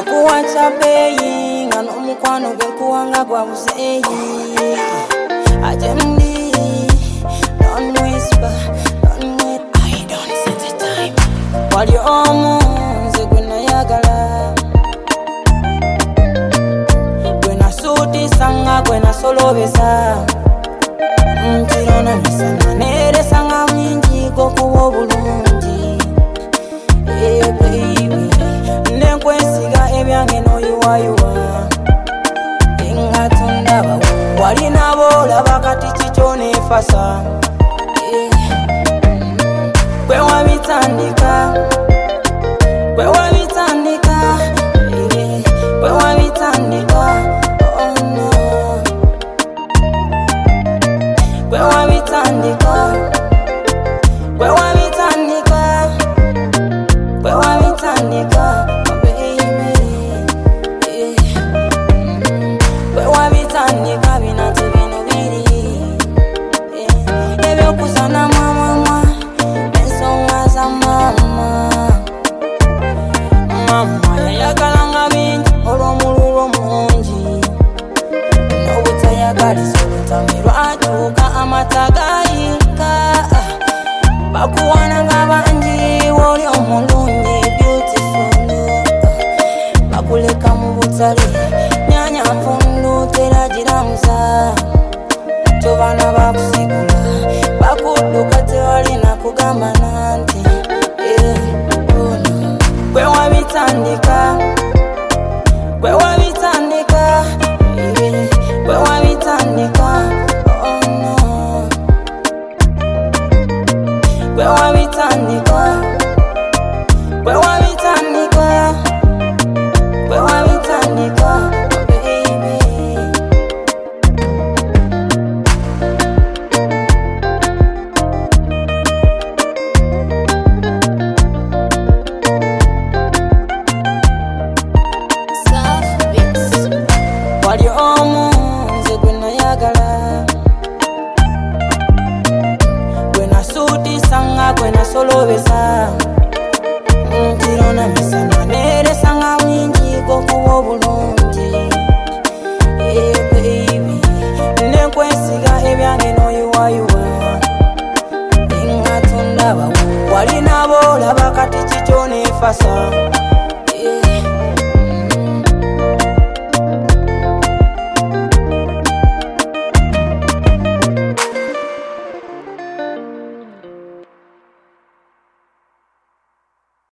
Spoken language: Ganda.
nakuwacha beyi nga n'omukwano gwe nkuwanga gwa buzeeyi ajendi don't whisper don't wait I don't set the time wali omu nze gwe nayagala gwe nasuutisanga gwe nasolobeza nkirona misana neresanga mwingi gokuwa obulungi baby nenkwesiga ebyange n'oyiwayuwa engatundaba walina boolaba kati kikyo neefasa gwe wabitandika gwe wabitandika gwe wabitandika oh no gwe wabitandika gwe wabitandika gwe wabitandika wabitandika binatu bino biri ebyokusana mama ensonga za mama yayagalanga bingi olw'omululu mungi n'obutayagaliza olutami lwatuuka amata gayika bakuwananga bangi woli omulungi beautiful bakuleka mu butale nyanya mpundu teragiramuza tobana bakusigula bakudduka tewali nakugamba nanti gwe wabitandika gwe wabitandika gwe wabitandika oh no gwe wabitandika gwe wabitandika gwe wabitandika wali omu nze gwe nayagala gwe nasuutisanga gwe nasolobeza nkirona misana neresanga mwingi gokuwa obulungi baby nenkwesiga ebyange n'oyiwayuwa engatundaba walina boolaba kati kikyo neefasa